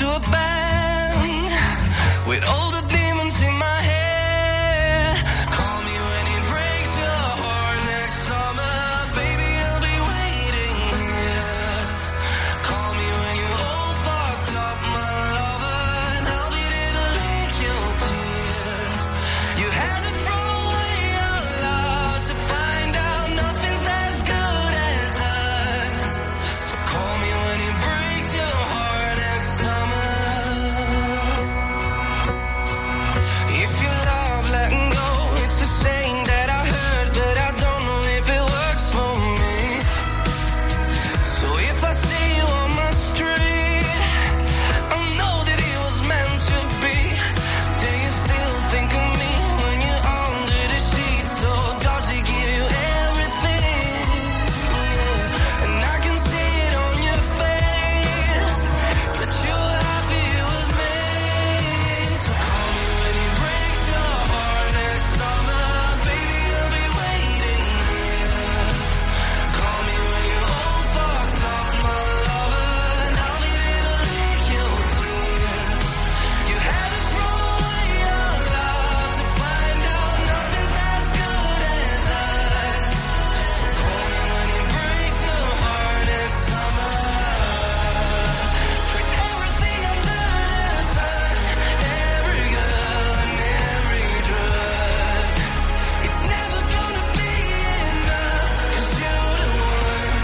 to a band with all the demons in my head. Call me when it breaks your heart next summer, baby, I'll be waiting here. Call me when you're all fucked up, my lover, and I'll be there to lick your tears. You had to throw away your love to find out nothing's as good as us. So call me when it breaks your heart next summer. If you love letting go, it's a saying that I heard, but I don't know if it works for me. So if I see you on my street, I know that it was meant to be. Do you still think of me when you're under the sheets? So does it give you everything? Yeah. And I can see it on your face that you're happy with me. So call me when it breaks your heart next summer, baby, I'll be waiting here. Call me when you're all fucked up, my lover, and I'll be there to lick your tears. You had to throw away your love to find out nothing's as good as us. So call me when it breaks your heart next summer. Tried everything under the sun, every girl and every drug. It's never gonna be enough, 'cause you're the one.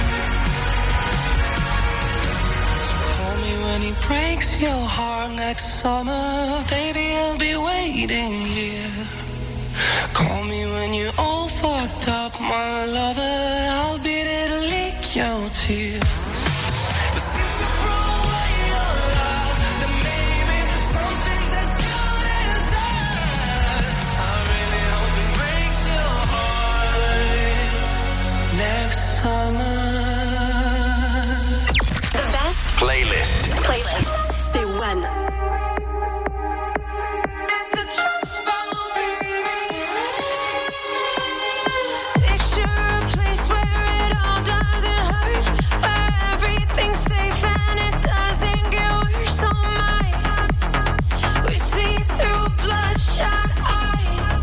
Call me when he breaks your heart next summer, baby, I'll be waiting here. Call me when you're all fucked up, my lover, I'll be there to lick your tears. But since you throw away your love, then maybe something's as good as us. I really hope it breaks your heart next summer. The best Playlist. c'est One. Picture a place where it all doesn't hurt, where everything's safe and it doesn't get worse. Oh my, we see through bloodshot eyes.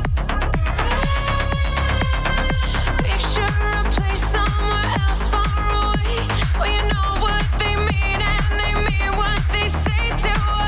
Picture a place somewhere else far away, where you know what they mean and they mean what they say to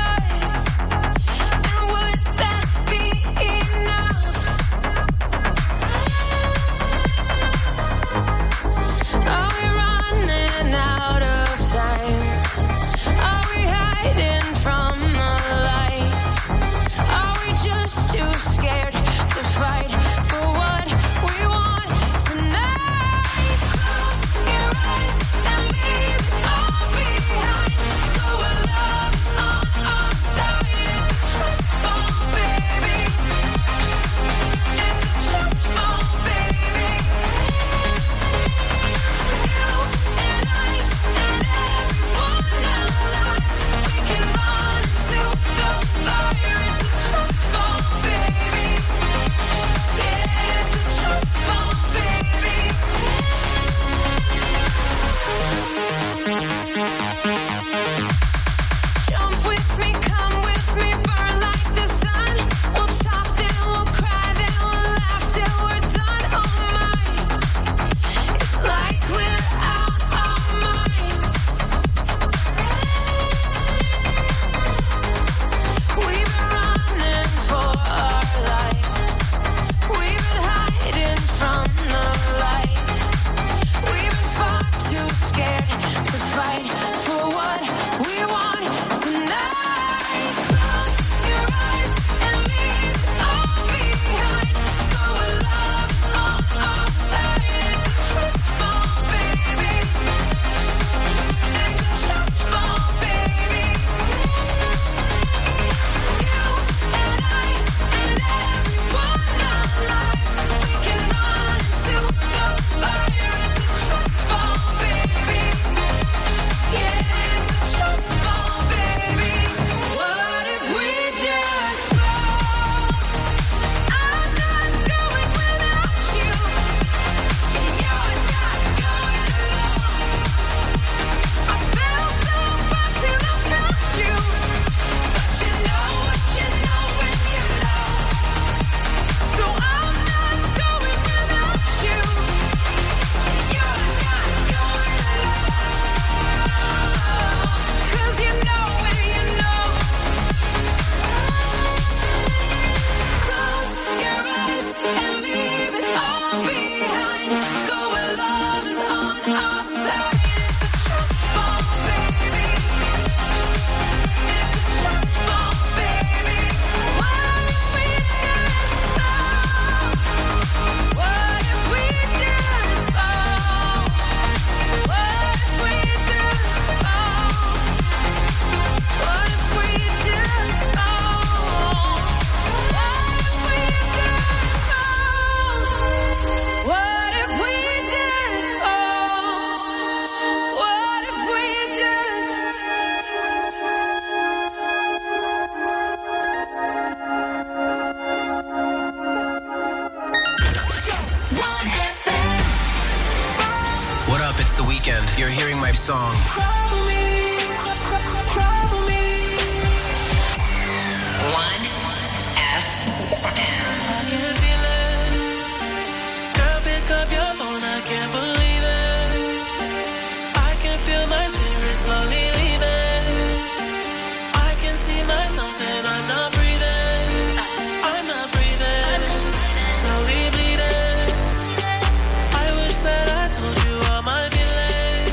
The Weeknd. You're hearing my song. Cry for me, cry for me. 1FM. I can feel it. Girl, pick up your phone, I can't believe it. I can feel my spirit slowly leaving. I can see myself and I'm not breathing. I'm not breathing. Slowly bleeding. I wish that I told you all my feelings.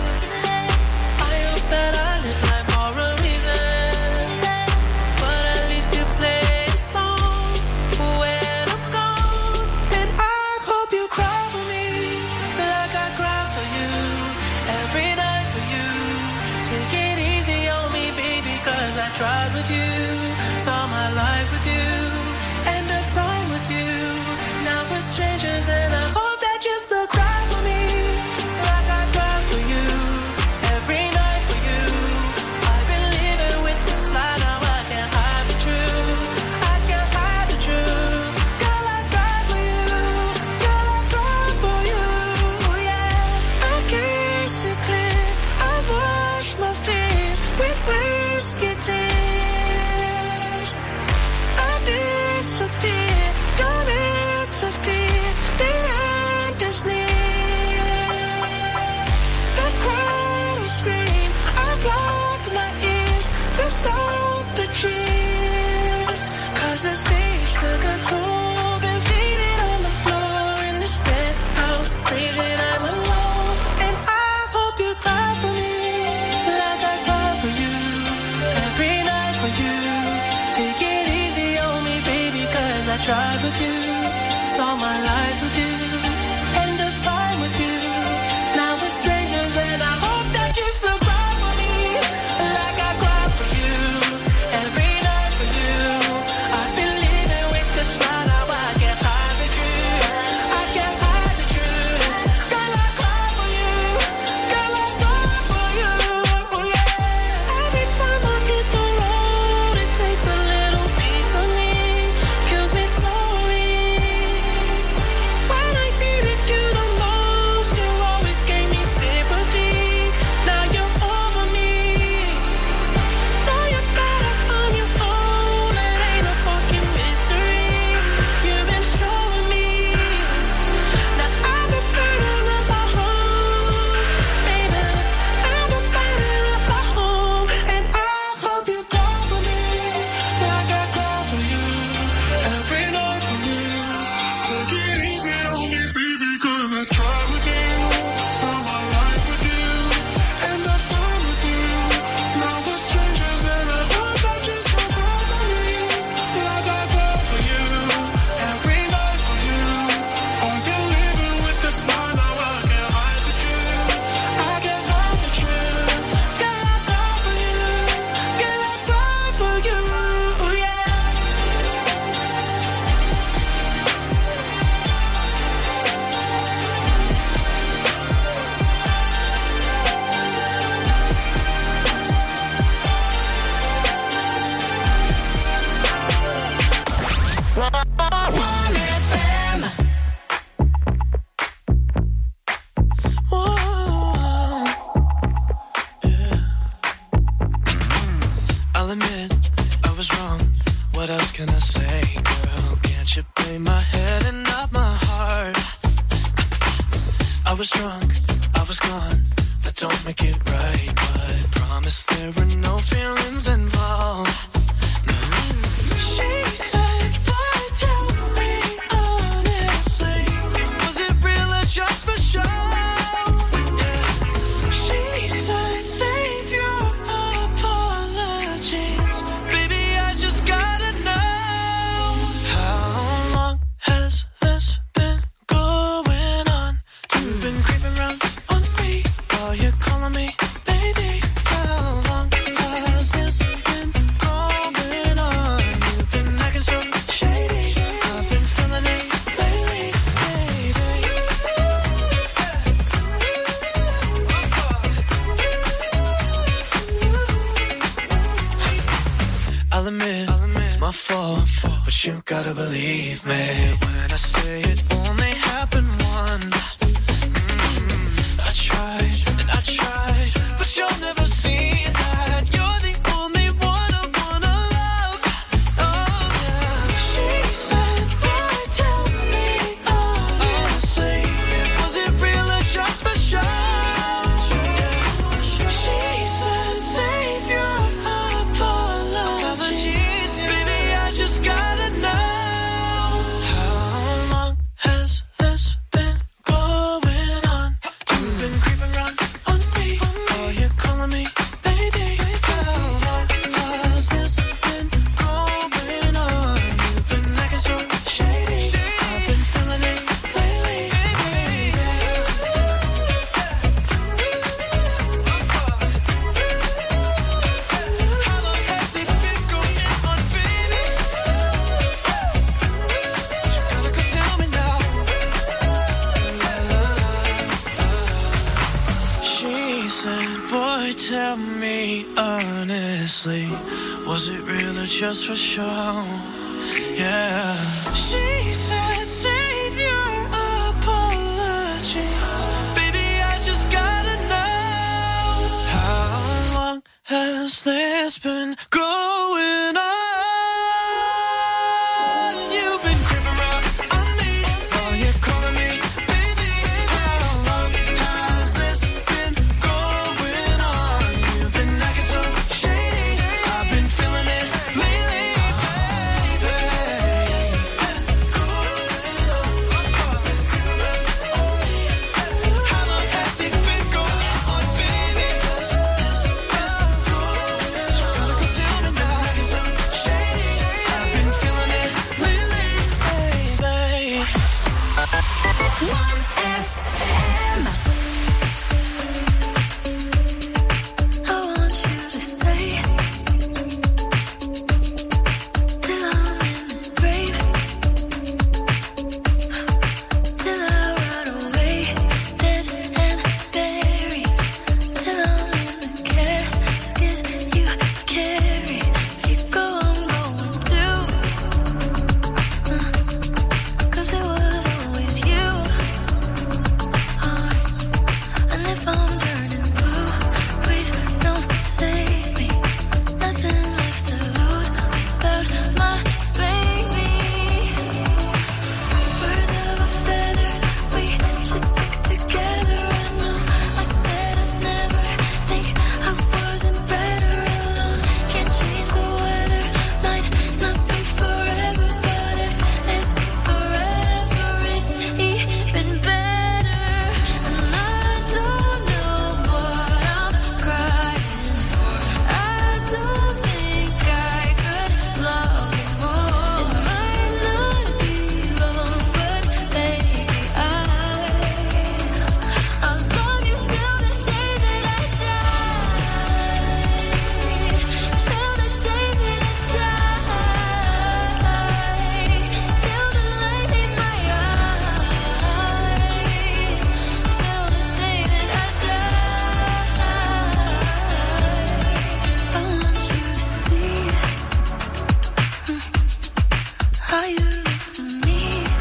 I hope that I live life for a reason. But at least you play a song when I'm gone. And I hope you cry for me like I cry for you. Every night for you. Take it easy on me, baby, cause I tried with you. Saw my life with you. End of time with you. Now we're strangers and I hope that you still cry for me like I cry for you. Every night for you. I've been living with this lie, now I can't hide the truth. I can't hide the truth. Girl, I cry for you. Girl, I cry for you. Yeah. I kiss you clear. I wash my fears with whiskey tears. I disappear. Don't interfere. The end is near. The crowd will scream. I block my ears to stop the cheers. Cause the stage took a toll. Been faded on the floor in this penthouse. Crazy and I'm alone. And I hope you cry for me like I cry for you. Every night for you. Take it easy on me, baby, cause I tried with you. Saw my life with you. End of time with you. Now we're strangers and I hope that you still cry for me like I cry for you. Every night for you. I've been living with this lie, now I can't hide the truth. I can't hide the truth. Girl, I cry for you. Girl, I cry for you. Yeah. Every time I hit the road, it takes a little piece of me. Kills me slowly. When I needed you the most, you always gave me sympathy. Now you're over me. Know you're better on your own. It ain't a fucking mystery. You've been showing me. Now I've been burning up my home, baby. I've been burning up my home, and I hope you cry for me like I cry for you. Every night for you. Take it easy on me, baby, cause I tried with you. Saw my life with you. End of time with you. Now we're strangers and I hope that you still cry for me like I cry for you. Every night for you. I've been living with this lie, now I can't hide the truth. I can't hide the truth. Girl, I cry for you. Girl, I cry for you. Yeah. I'll admit I was wrong. What else can I say, girl? Can't you play my head and not my heart? I was drunk, I was gone. That don't make it right, but promise there were no feelings involved. She said, "Boy, tell me honestly, was it real or just for show?" Yeah. She said, "Save your apologies, baby. I just gotta know, how long has this been going on? You've been creeping around on me while you're calling me baby. How long has this been going on? You've been acting so shady. I've been feeling it lately, baby." I'll admit it's my fault, but you gotta believe me when I say it only happened once. I tell me honestly, was it real or just for show? Yeah. She said, save your apologies. Baby, I just gotta know, how long has this been going on? You've been creeping around on me while you're calling me baby. How long has this been going on? You've been acting so shady, I've been feeling it lately, baby. How long has it been going on, baby? Gotta go tell me now, acting so shady, I've been feeling it lately, baby. 1FM. I want you to stay till I'm in the grave, till I rot away, dead and buried, till I'm in the casket you carry. If you go, I'm going too, 'cause it was always you. And if I'm turning blue, please don't save me. Nothing left to lose without my baby. Birds of a feather, we should stick together. I know I said I'd never think I wasn't better alone. Can't change the weather, might not be forever, but if it's forever, it's even better. And I don't know what I'm crying for. I don't think I could love you more. It might not be long, but baby, I'll love you till the day that I die. Till the day that I die. Till the light leaves my eyes. Till the day that I die. I want you to see how you look to me.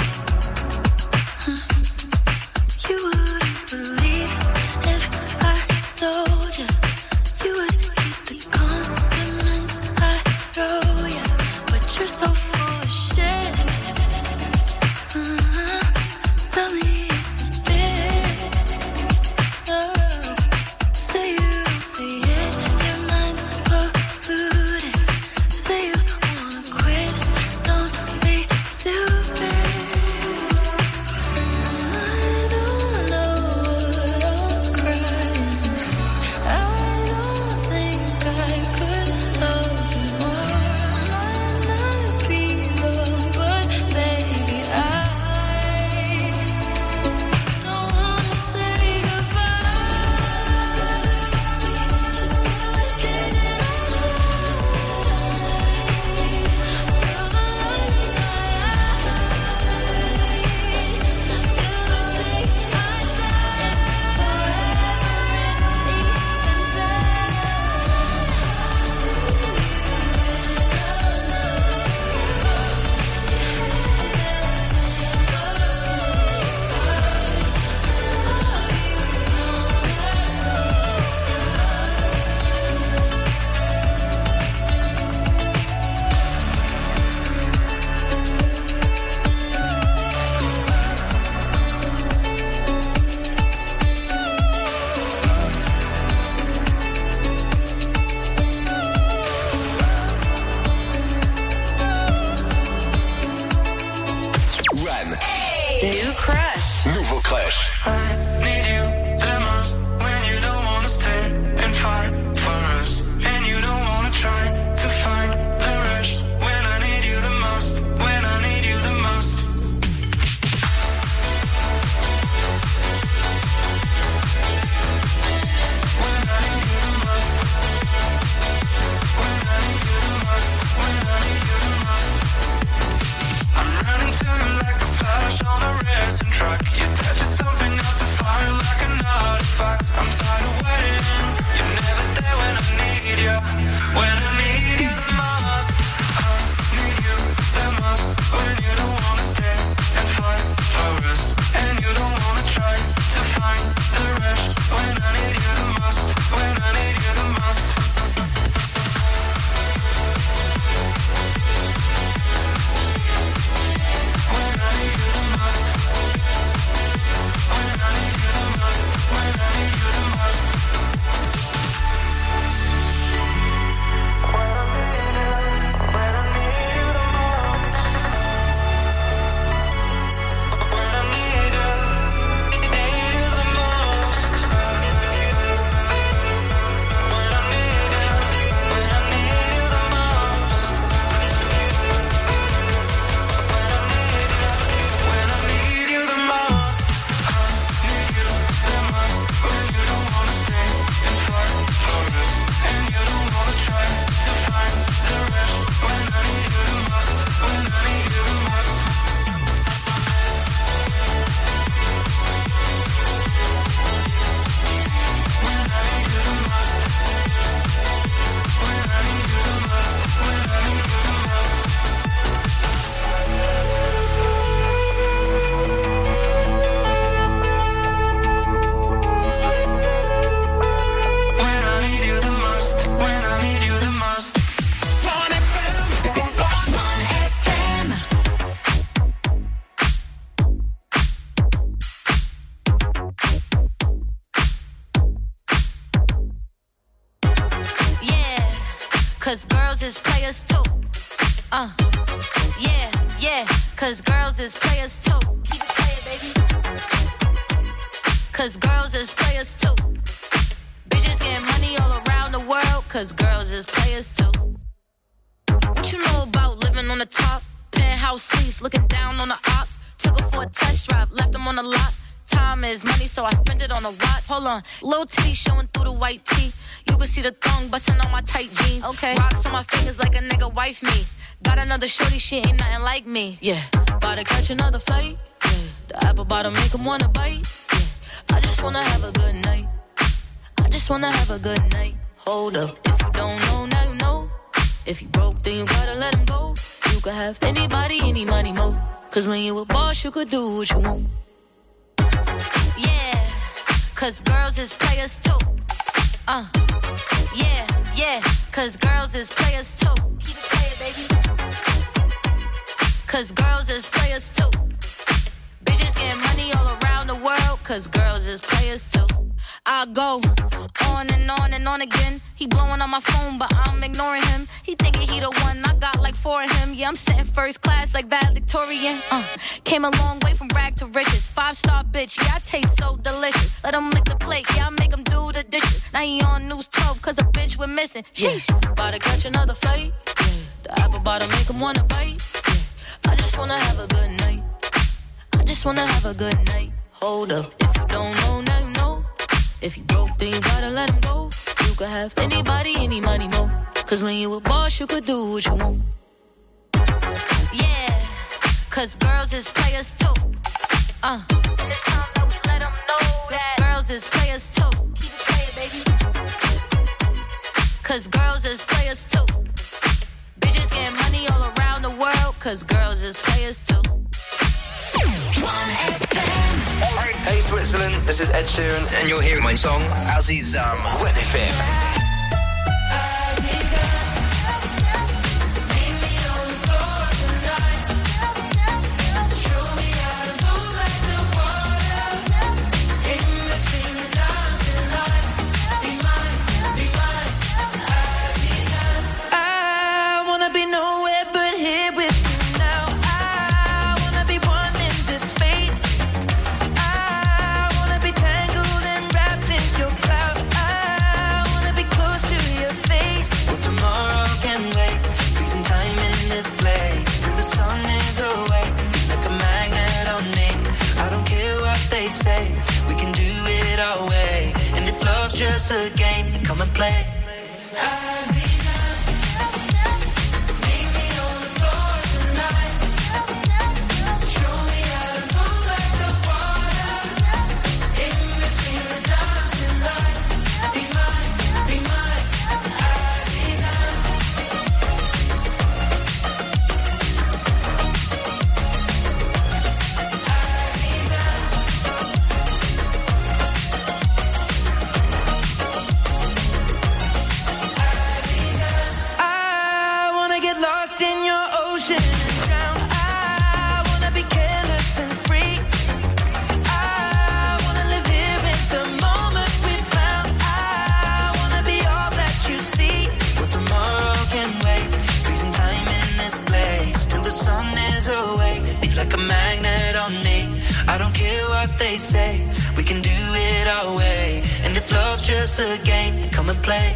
You wouldn't believe if I told you. You would hate the compliments I throw you, but you're so full of shit. Tell me it's a bit. Say you don't see it, your mind's polluted. Say you wanna quit, don't be New Crush. Nouveau Crush. I need you the most when you don't wanna stay and fight for us, and you don't wanna try to find the rush when I need you the most, when I need you the most. When I need you the most, when I need you the most, when I need you the most. I'm running to you like the flash on a racing truck. You touch something up to fire like an artifact. I'm tired of waiting. You're never there when I need you. When I need you the most. I need you the most. When you don't wanna stay and fight for us, and you don't wanna try to find the rush. When I need you the most. When I need you the most. When I need you the most. When I need you the most. When I need you the most. Cause girls is players too. Yeah. Cause girls is players too. Keep it playing, baby. Cause girls is players too. Bitches getting money all around the world. Cause girls is players too. What you know about living on the top? Penthouse suites, looking down on the ops. Took her for a test drive, left them on the lot. Time is money, so I spend it on a watch. Hold on, little titty showing through the white tee. You can see the thong busting on my tight jeans. Okay, rocks on my fingers like a nigga wife me. Got another shorty, she ain't nothing like me. Yeah, about to catch another flight. Yeah, the apple bottom make him wanna bite. Yeah, I just wanna have a good night. I just wanna have a good night. Hold up, if you don't know, now you know. If you broke, then you gotta let him go. You could have anybody, any money, mo. Cause when you a boss, you could do what you want. Yeah, cause girls is players too. Yeah, cause girls is players too. Keep it playing, baby. Cause girls is players too. Bitches getting money all around the world. Cause girls is players too. I go on and on and on again. He blowing on my phone, but I'm ignoring him. He thinking he the one, I got like 4 of him. Yeah, I'm sitting first class like valedictorian. Came a long way from rag to riches. 5-star bitch, yeah, I taste so delicious. Let him lick the plate, yeah, I make him do the dishes. Now he on news 12, cause a bitch we're missing. Sheesh, about to catch another flight. Yeah, the apple bottom make him wanna bite. Yeah, I just wanna have a good night. I just wanna have a good night. Hold up, if you don't know, now you know. If you broke, then you gotta let him go. You could have anybody, any money, mo. Cause when you a boss, you could do what you want. Yeah, cause girls is players too. And it's time that we let them know that girls is players too. Keep it playing, baby. Cause girls is players too. Bitches getting money all around the world. Cause girls is players too. Hey Switzerland, this is Ed Sheeran and you're hearing my song Azizam. Red FM. Be nowhere but here with you now. I wanna be one in this space. say. We can do it our way. And if love's just a game, then come and play. They say we can do it our way, and if love's just a game, then come and play.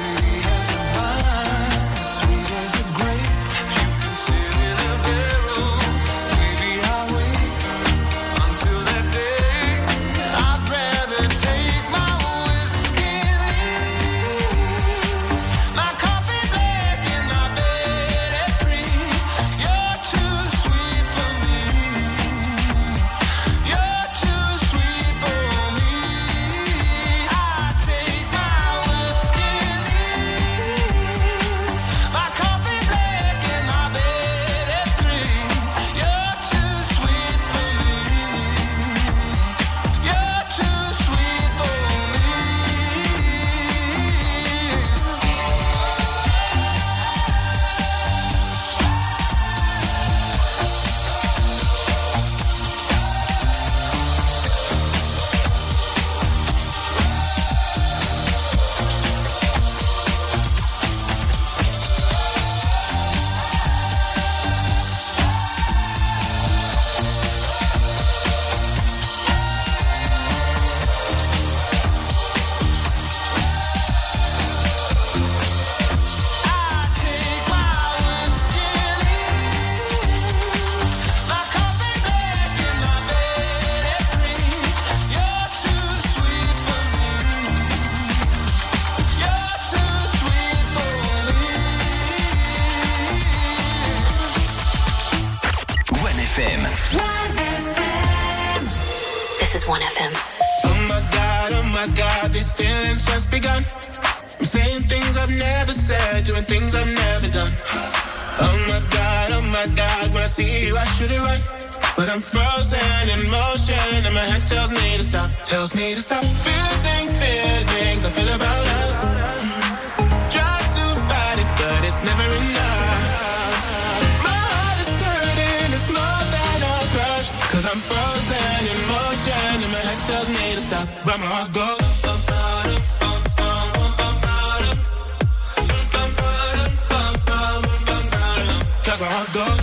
Sweet as a grape, you can sit in a barrel. 1FM. Oh my God, these feelings just begun. I'm saying things I've never said, doing things I've never done. Oh my God, when I see you I shoot it right. But I'm frozen in motion and my head tells me to stop. Tells me to stop feeling feelings I feel about us. Try to fight it, but it's never enough. My heart is hurting, it's more than a crush. Cause I'm frozen in motion and my head tells me to stop. But my heart goes. Cause my heart goes.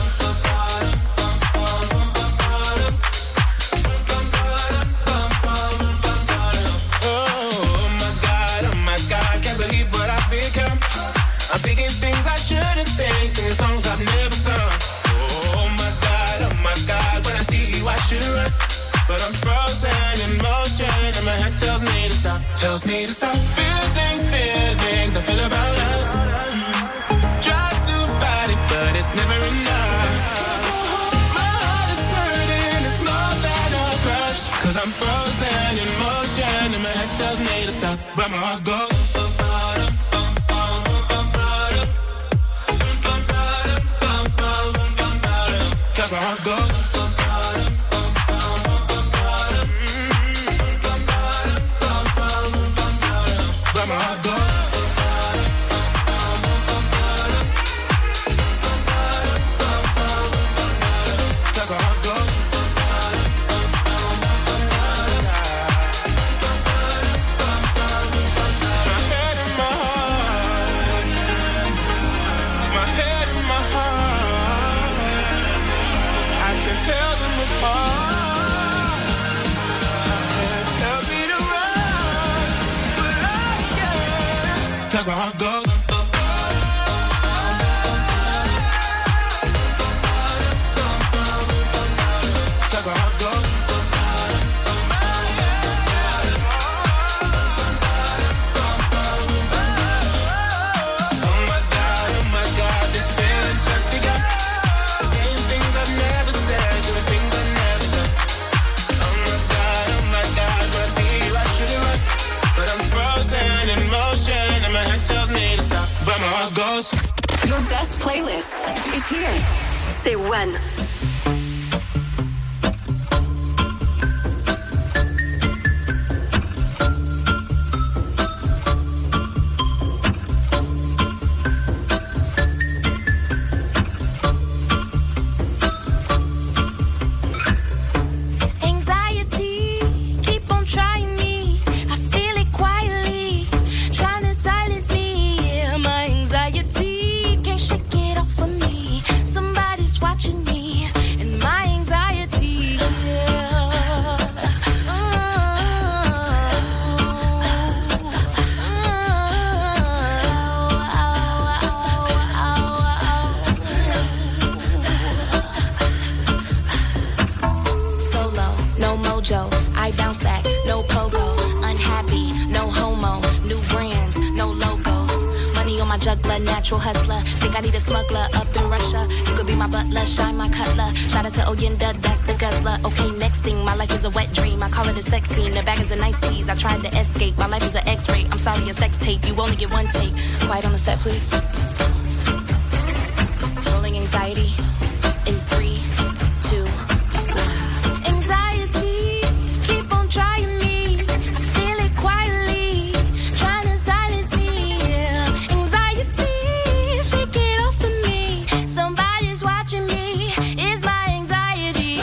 I'm thinking things I shouldn't think, singing songs I've never sung. Oh my God, when I see you I should run. But I'm frozen in motion and my head tells me to stop. Tells me to stop feeling feelings I feel about us. Try to fight it, but it's never enough. My heart is hurting, it's more than a crush. Cause I'm frozen in motion and my head tells me to stop. But my heart goes. Cause my heart goes. But my heart goes. Cause my heart goes. My head and my heart. My head and my heart. I can tell them apart. Tell me to run, but I can't. Cause my heart goes. Cause my heart goes. Oh my God, this feeling's just begun. Saying things I've never said, doing things I've never done. Oh my God, when I see you I should run. But I'm frozen in motion and my head tells me to stop. But my heart goes. Your best playlist is here. C'est One. Anxiety, keep on trying me. I feel it quietly, trying to silence me. Yeah, my anxiety can't shake it off of me. Somebody's watching me, and my anxiety. Solo, no mojo, I bounce back, no pogo. Unhappy, no homo, new brands, no logos. Money on my juggler, natural hustler. Think I need a smuggler up in Russia. You could be my butler, shine my cutler. Shout out to Oyenda, that's the guzzler. Okay, next thing, my life is a wet dream. I call it a sex scene, the bag is a nice tease. I tried to escape, my life is an X-ray. I'm sorry, a sex tape, you only get one take. Quiet on the set, please. Rolling anxiety in 3, 2, 1. Anxiety, keep on trying me. I feel it quietly, trying to silence me. Yeah. Anxiety, shake it off of me. Somebody's watching me. It's my anxiety.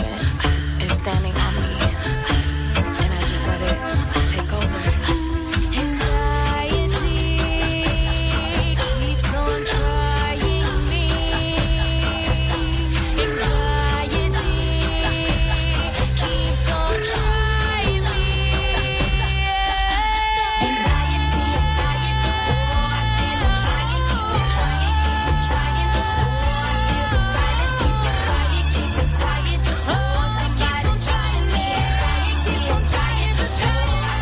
moving. It's standing on me. And I just let it take over. Anxiety keeps on trying me. Anxiety keeps on trying me. Anxiety, so I feel I'm trying, keep it trying, keeps it trying. So I feel the silence, keep it quiet, keeps it tired. So somebody's touching me. Anxiety, I'm trying to do.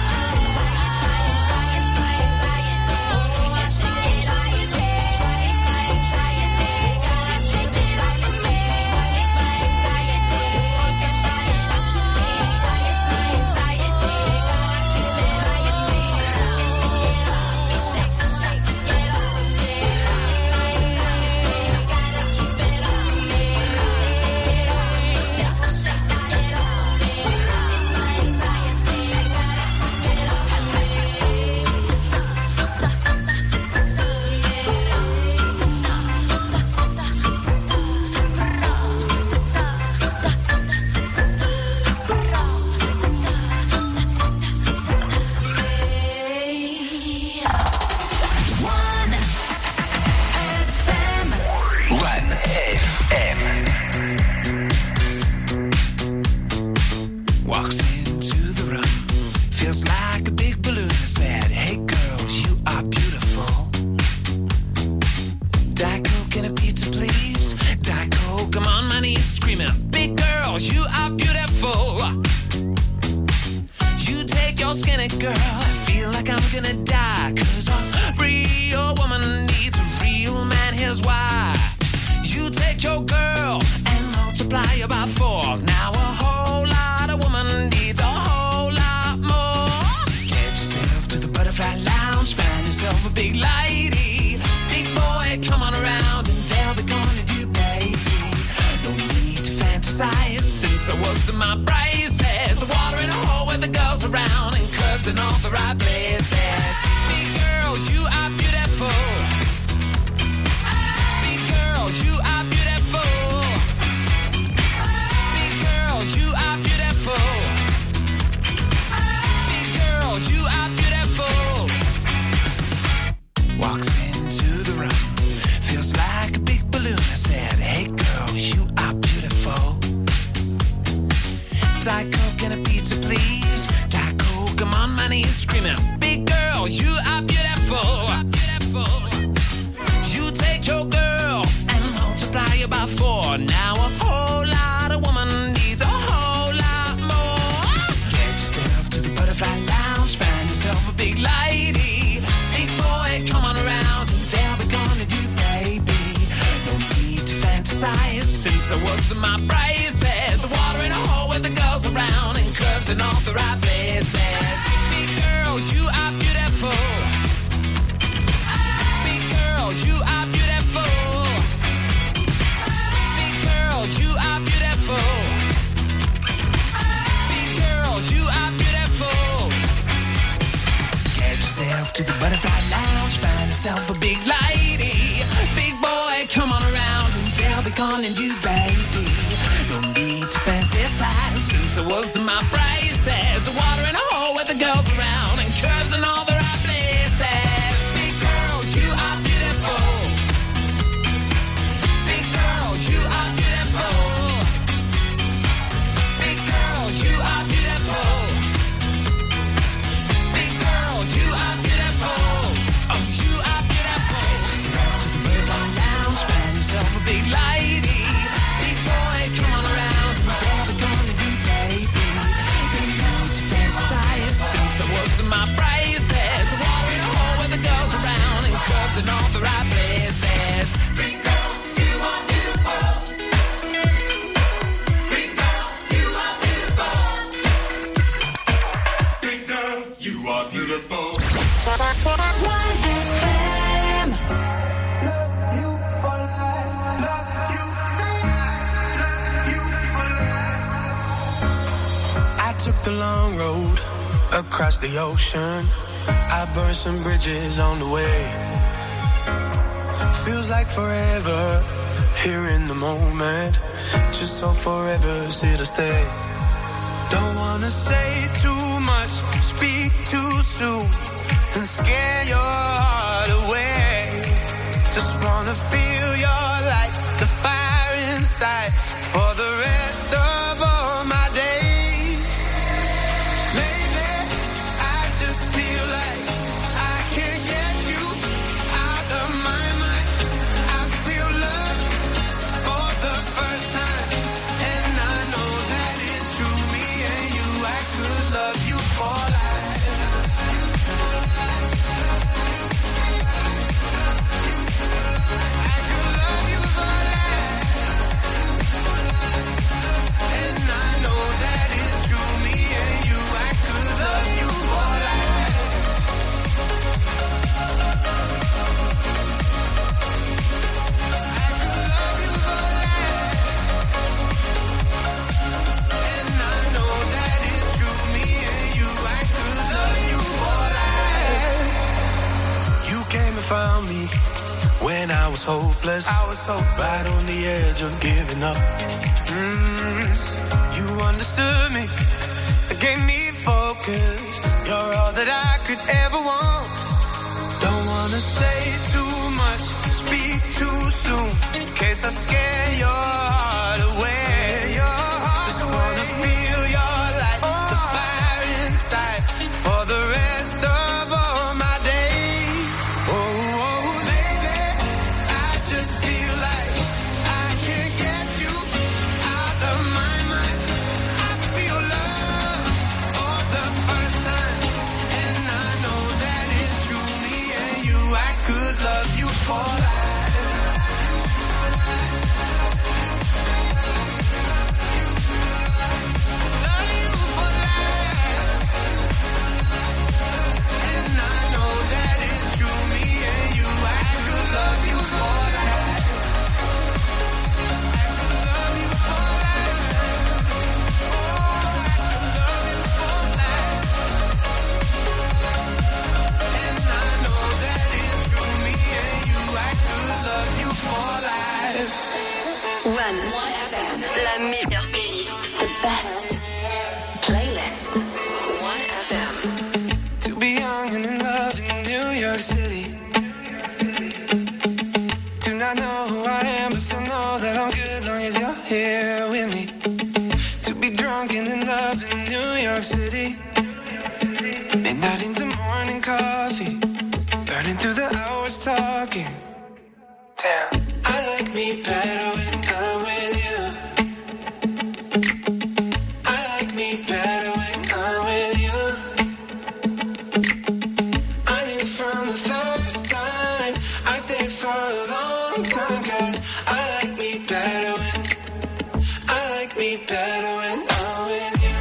Walks into the room, feels like a big balloon. I said, hey girls, you are beautiful. Diet Coke and a pizza, please. Diet Coke, I'm on my knees screaming, big girls, you are beautiful. You take your skinny girl, I feel like I'm gonna die. 'Cause a real woman needs a real man, here's why. You take your girl and multiply her by 4. Now a whole lot of woman needs a whole lot more. Get yourself to the butterfly lounge, find yourself a big lady. Big boy, come on around and they'll be gonna do, baby. No need to fantasize, since I was in my braces. Water in a hole with the girls around and curves in all the right places. Big girls, you are beautiful. Big girls, you are beautiful. Big girls, you are beautiful. Big girls, you are beautiful. Walks into the room, feels like a big balloon. I said, hey girls, you are beautiful. Diet Coke and a pizza, please. Diet Coke, I'm on my knees screaming, big girl, you are beautiful. You take your girl and multiply her by 4. Now a whole lot of woman needs a whole lot more. Get yourself to the butterfly lounge, find yourself a big lady. Big boy, come on around and they'll be gonna do, baby. No need to fantasize, since I was in my braces. Water in a hole with the girls around and curves in all the right places. Big girls, you are beautiful. Big girls, you are beautiful. Big girls, you are beautiful. Big girls, you are beautiful. Get yourself to the butterfly lounge, find yourself a big lady. Big boy, come on around and they'll be calling you, baby. No need to fantasize, since I was in my braces. Water in a hole with the girls around and curves in all the right places. Big girls, you are beautiful. Big girls, you are beautiful. Big girls, you are beautiful. Big girls, you are beautiful. Oh, you are beautiful. Step to the butterfly lounge, find yourself a big lady. Big boy, come on around and they'll be gonna do, baby. No need to fantasize, since I was in my braces. Water in a hole with the girls around and curves in all the right places. Big girl, you are beautiful. Big girl, you are beautiful. Big girl, you are beautiful. 1FM. I took the long road across the ocean. I burned some bridges on the way. Feels like forever here in the moment. just so forever's here to stay. Don't wanna say too much, speak too soon, and scare your heart away. Just wanna feel your light, the fire inside, for the rest of all my days. Lately, I just feel like I can't get you out of my mind. I feel love for the first time, and I know that it's true. Me and you, I could love you for life. I could love you for life, and I know that it's true. Me and you, I could love you for life. I could love you for life, and I know that it's true. Me and you, I could love you for life. You came and found me when I was hopeless. Right on the edge of giving up. You understood me, gave me focus. You're all that I could ever want. Don't wanna say too much, speak too soon, in case I scare your heart away. Just wanna feel your light, the fire inside, for the rest of all my days. Oh, baby, I just feel like I can't get you out of my mind. I feel love for the first time, and I know that it's true. Me and you, I could love you for life. Love you for life, and I know that it's true. Me and you, I could love you for life. I could love you for life. Oh, I could love you for life, and I know that it's true. Me and you, I could love you for life. One FM, la meilleure playlist. The best playlist. One FM. To be young and in love in New York City. Do not know who I am, but still know that I'm good long as you're here with me. To be drunk and in love in New York City. Midnight into morning coffee, burning through the hours talking. Damn, I like me better when I'm with you. I like me better when I'm with you. I knew from the first time I stayed for a long time, 'cause I like me better when I'm with you.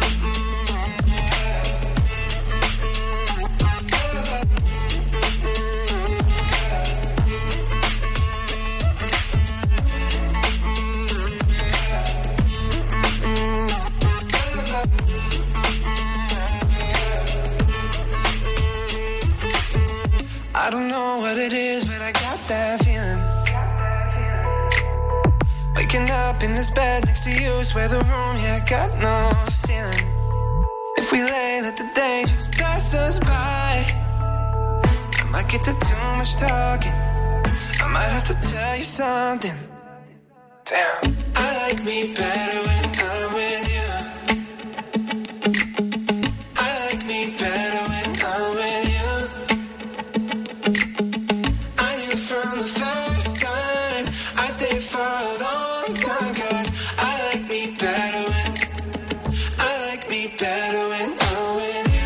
I don't know what it is, but I got that feeling. Waking up in this bed next to you, swear the room, yeah, got no ceiling. If we lay, let the day just pass us by. I might get to too much talking, I might have to tell you something. Damn, I like me better when I'm with you. I like me better when I'm with you. I knew from the first time I stayed for a long time, 'cause I like me better when I'm with you.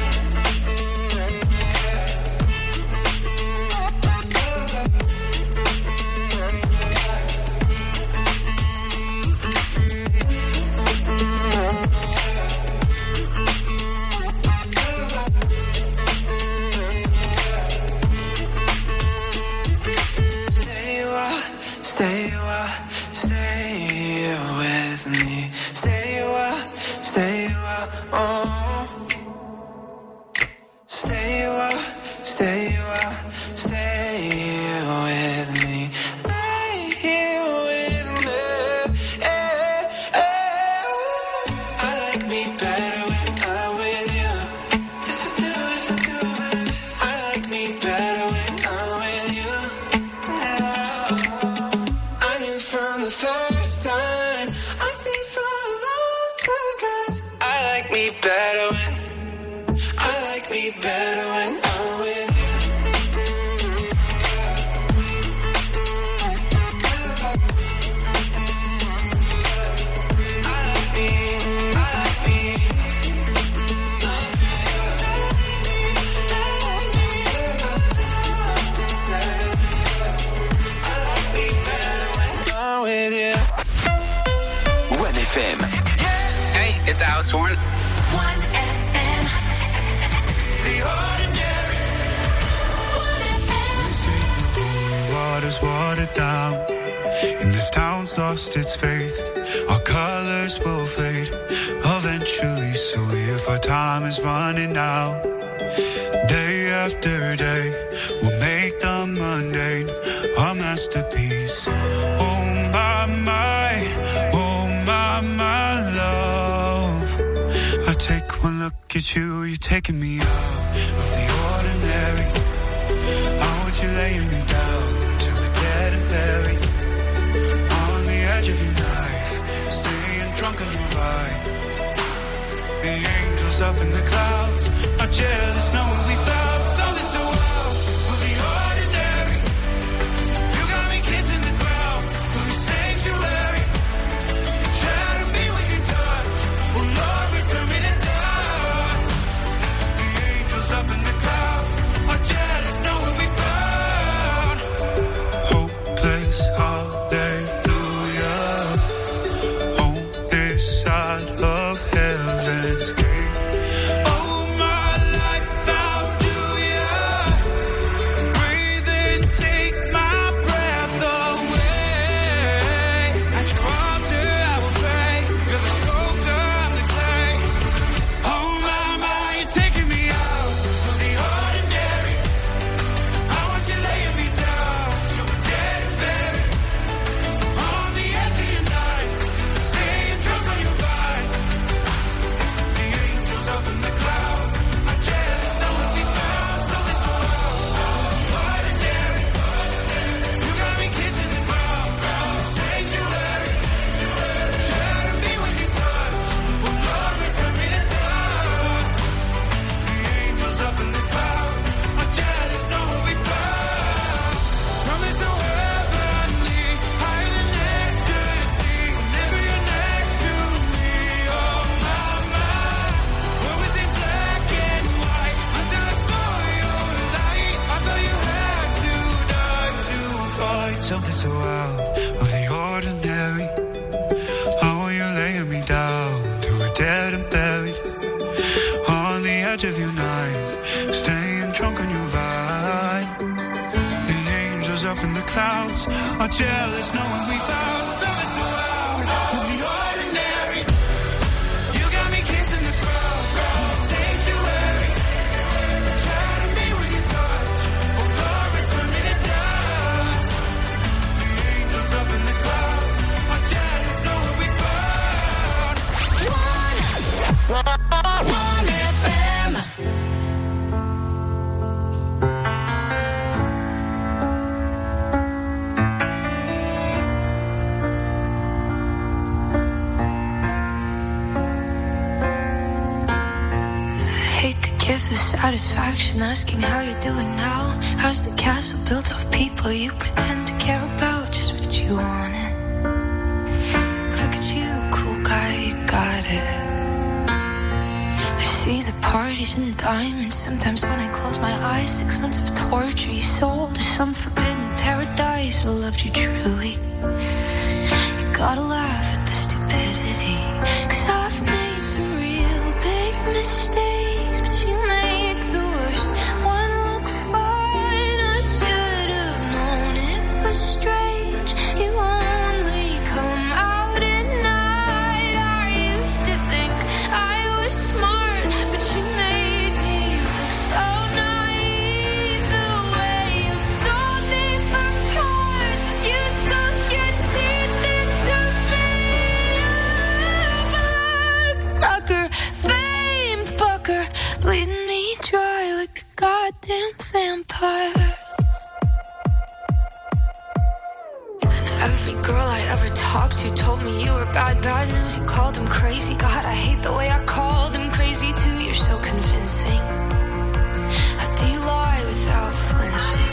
Stay with me. Lay here with me. Yeah. like me better when I'm with you. Yes, I do, yes, I do. I like me better when I'm with you. I knew from the first time, I see for a long time, 'cause I like me better when, I like me better when I'm with you. Hey, it's Alex Warren. 1FM. The ordinary. 1FM. Water's watered down, and this town's lost its faith. Our colors will fade eventually, so if our time is running out, day after day, we'll make the mundane our masterpiece. Oh my love, I take one look at you, you're taking me out of the ordinary. How would you lay me down till we're dead and buried? On the edge of your knife, staying drunk on your ride. The angels up in the clouds are jealous knowing we found something so wild of the ordinary. You got me kissing the ground of your sanctuary. Shadow me when you're done. Oh Lord, return me to dust. The angels up in the clouds are jealous knowing we found hopeless hallelujah. On this side of heaven's gate. Oh my life, how do ya? Breathe in, take my breath away. At your altar I will pray. You're the sculptor, I'm the clay. Oh my, you're taking me out of the ordinary. I want you laying me down so we're dead and buried. On the edge of your knife, staying drunk on your vine. The angels up in the clouds are jealous knowing we found something so ordinary. You got me kissing the ground, sanctuary. Shadow me when you're done. Oh Lord, return me to dust. The angels up in the clouds are jealous knowing we found something so heavenly, higher than ecstasy. Whenever you're next to me, oh my, what was in black and white until I saw your light. I thought you had to die to find something so out of the ordinary. How are you laying me down till we're dead and buried? On the edge of your night, staying drunk on your vine. The angels up in the clouds are jealous knowing we found something so out of the ordinary. You got me kissing the ground, sanctuary. Shadow me when you touch. Oh Lord, return me to dust. The angels up in the clouds are jealous knowing we found 1FM. Hate to give the satisfaction asking how you're doing now. How's the castle built of people you pretend to care about? Just what you wanted. Look at you, cool guy, you got it. I see the parties and diamonds. Sometimes when I close my eyes, 6 months of torture you sold to some forbidden paradise. I loved you truly. You gotta laugh at the stupidity, 'cause I've made some real big mistakes, but you make the worst one look fine. I should have known it was strange. You only come out at night. I used to think I was smart, but you made me look so naive. The way you sold me for cards, you sunk your teeth into me. goddamn vampire. And every girl I ever talked to told me you were bad, bad news. You called them crazy. God, I hate the way I called them crazy too. You're so convincing. How do you lie without flinching?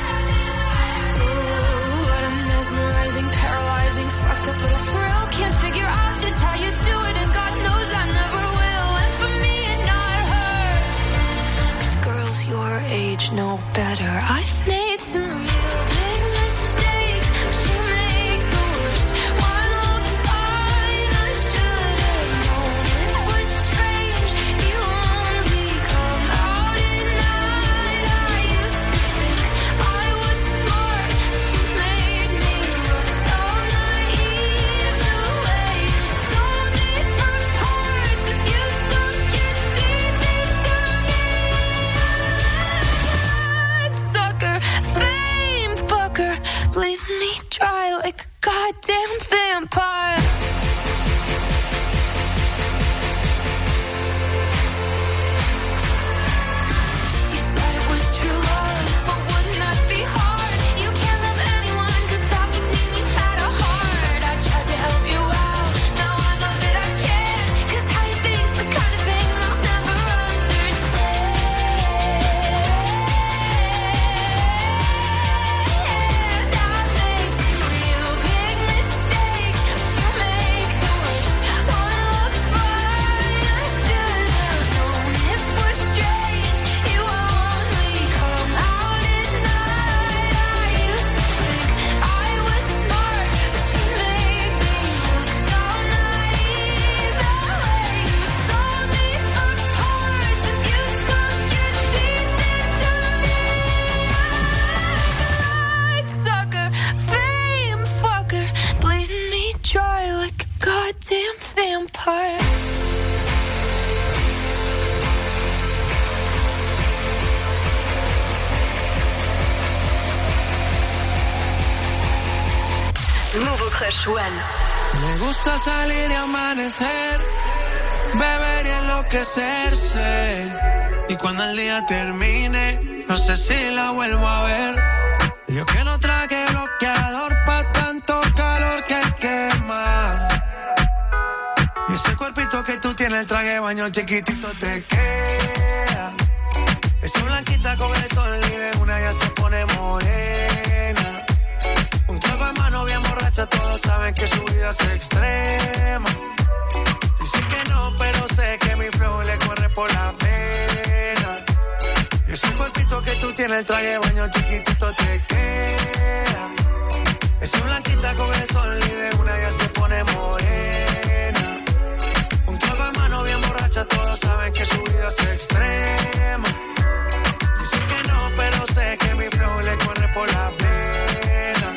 Ooh, what a mesmerizing, paralyzing, fucked up little thrill. Can't figure out just how you do it, and God knows I never will. And for me and not her, 'cause girls your age know better. I've made some real big mistakes, but you make the worst one look fine. I should have known it was strange. You only come out at night. I used to think I was smart, but you made me look so naive. The way you sold me for parts as you sunk your teeth into me. Sucker, fame fucker, bleed me dry like a goddamn vampire. You said it was true love, but wouldn't that be hard? You can't love anyone, 'cause that would mean you had a heart. I tried to help you out, now I know that I can't, 'cause how you think's the kind of thing I'll never understand. I've made some real big mistakes, but you make the worst one look fine. I should have known it was strange. You only come out at night. I used to think I was smart, but you made me look so naive. The way you sold me for parts as you sunk your teeth into me. Light sucker, fame fucker, bleeding me dry like a goddamn vampire. Nouveau Crush One. Me gusta salir y amanecer, beber y enloquecerse. Y cuando el día termine, no sé si la vuelvo a ver. Yo que no traje bloqueador pa' tanto calor que quema. Y ese cuerpito que tú tienes, el traje de baño chiquitito te queda. Esa blanquita con el sol y de una ya se pone morena. Un trago en mano bien borracha, todos saben que su vida es extrema. Dicen que no, pero sé que mi flow le corre por la pena. Y ese cuerpito que tú tienes, el traje de baño chiquitito te queda. Esa blanquita con el sol y de una ya se pone morena. Un trago en mano bien borracha, todos saben que su vida es extrema. Dicen que no, pero sé que mi flow le corre por la pena.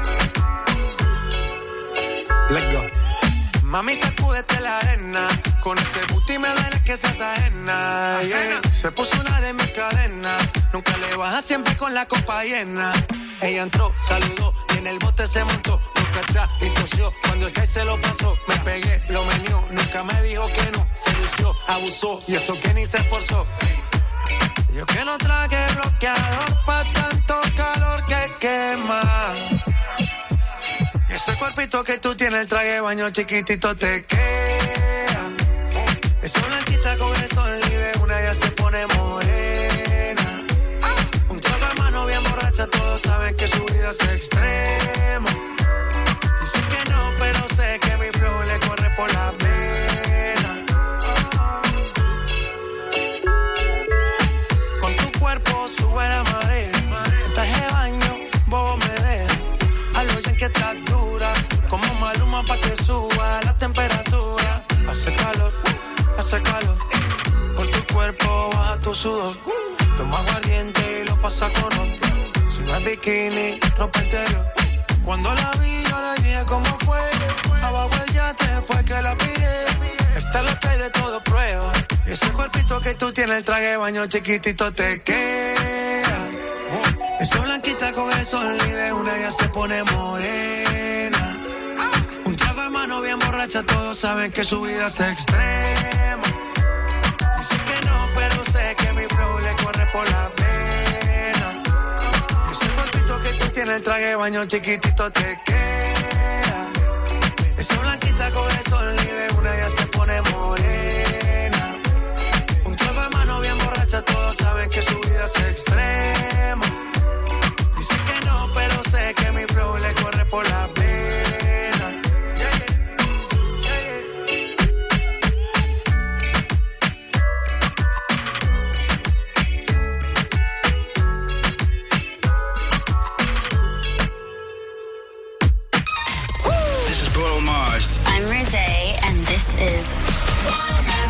Let's go. Mami, sacúdete la arena. Con ese booty me duele que seas ajena. Yeah. Se puso una de mis cadenas. Nunca le baja, siempre con la copa llena. Ella entró, saludó y en el bote se montó. Nunca atrás y tosió. Cuando el que se lo pasó, me pegué, lo menió. Nunca me dijo que no. Se lució, abusó y eso que ni se esforzó. Yo que no traje bloqueador pa' tanto calor que quema. Y ese cuerpito que tú tienes, el traje de baño chiquitito te queda. Esa blanquita con el sol y de una ya se pone morena. Un trago de mano bien borracha, todos saben que su vida es extrema. Dicen que no, pero sé que mi flow le corre por la pena. Con tu cuerpo sube la marea. En traje de baño, bobo me deja. A lo bien que estás dura, como Maluma pa' que suba la temperatura. Hace calor, por tu cuerpo baja tu sudor. Toma aguardiente y lo pasa con otro. Si no es bikini, ropa interior. Cuando la vi yo le dije cómo fue. Abajo el yate fue que la pide. Está lo que hay de todo prueba. Y ese cuerpito que tú tienes, el traje de baño chiquitito te queda. Esa blanquita con el sol y de una ya se pone morena. Un trago de mano bien borracha, todos saben que su vida es extrema. Dicen que no, pero sé que mi flow le corre por la pena. en el traje de baño chiquitito te queda. Esa blanquita coge el sol y de una ya se pone morena. Un trago de mano bien borracha, todos saben que su vida es extrema. Dicen que no, pero sé que mi flow le corre por la pena. This is Bruno Mars. I'm Rosé, and this is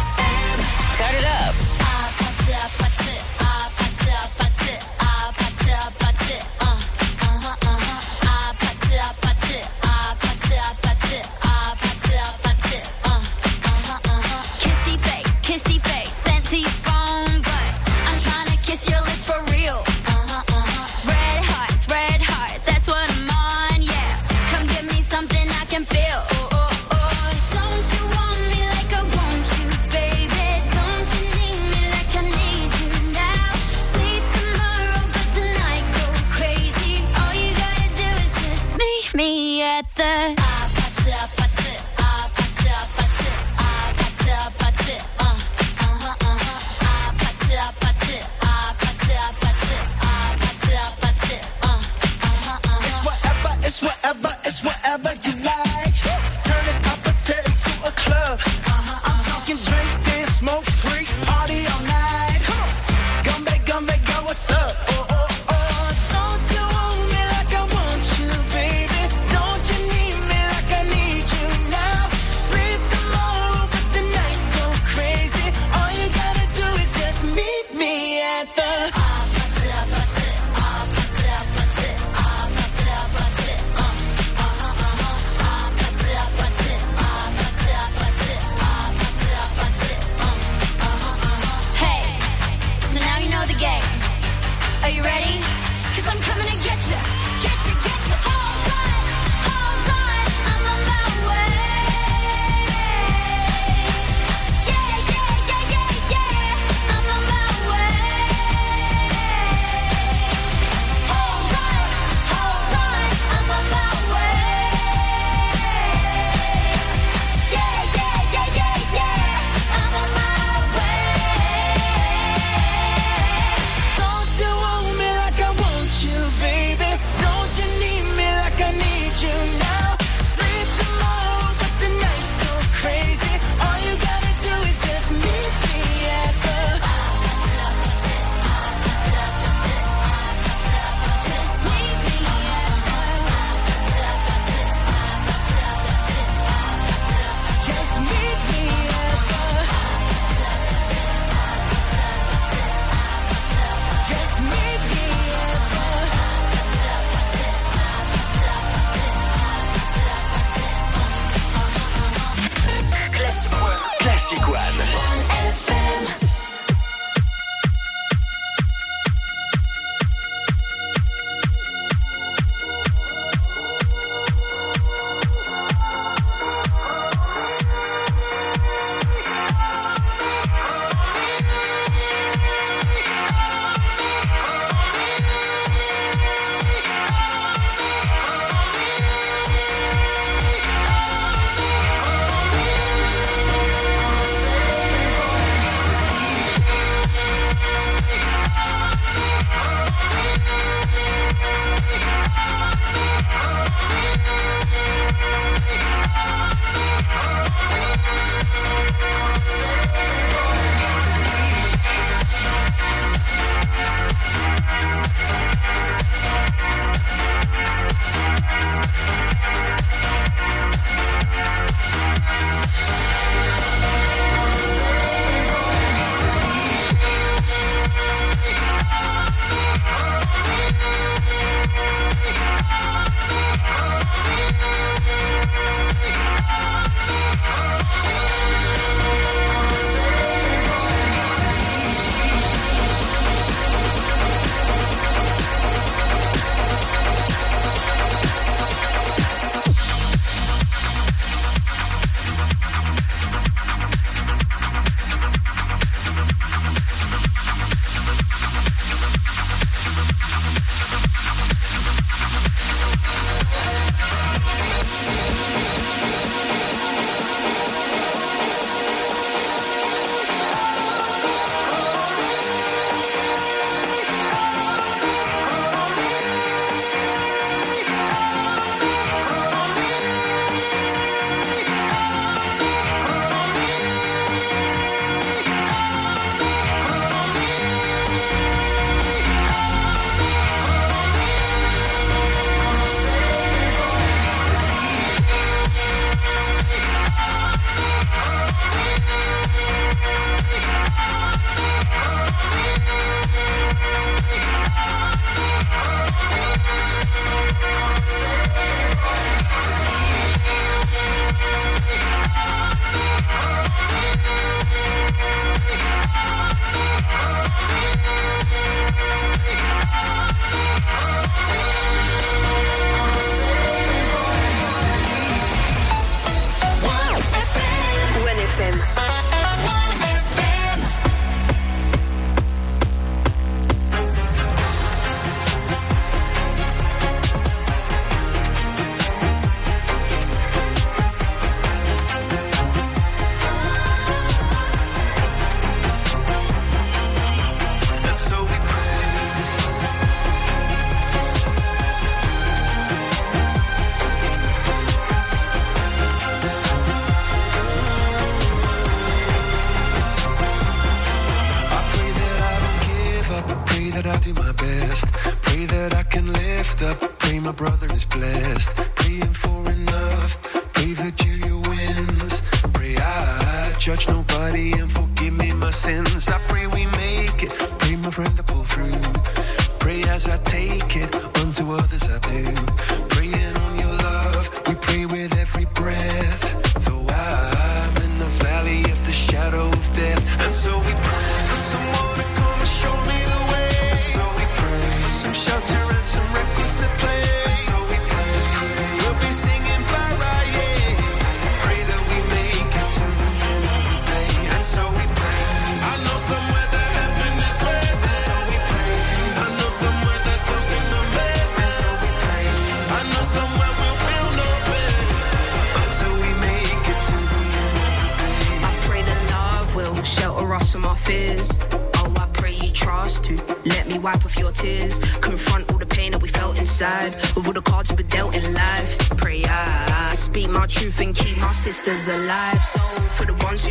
do my best. Pray that I can lift up. Pray my brother is blessed. Praying for enough. Pray that Julia wins. Pray I judge nobody and forgive me my sins. I pray we make it. Pray my friend to pull through. Pray as I take it. Unto others I do. Praying on your love. We pray with every breath. Though I'm in the valley of the shadow of death. And so we pray for someone to come and show me the way. And so we pray for some shelter and some records to play. And so we pray we'll be singing bye bye, yeah. Pray that we make it to the end of the day. And so we pray. I know somewhere that heaven is waiting. And so we pray. I know somewhere there's something amazing. And so we pray. I know somewhere we'll feel no pain until we make it to the end of the day. I pray that love will shelter us from our fears. Oh, I pray you trust to let me wipe off your tears. Confront all the pain that we felt inside with all the cards we dealt in life. Pray I speak my truth and keep my sisters alive. So for the ones who